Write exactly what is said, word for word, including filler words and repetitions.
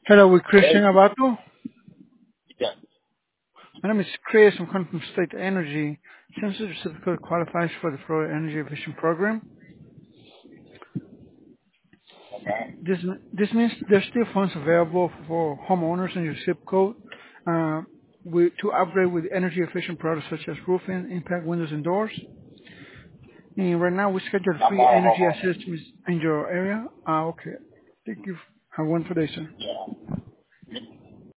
Hello, with Hello? Christian Abato. Yes. My name is Chris. I'm calling from State Energy. Since the certificate qualifies for the Florida Energy Efficient Program, Okay. this this means there's still funds available for homeowners in your zip code uh, with, to upgrade with energy efficient products such as roofing, impact windows, and doors. And right now, we schedule I'm free not a energy homeowner. assessments in your area. Uh, okay. Thank you. Have one for day, sir. Yeah.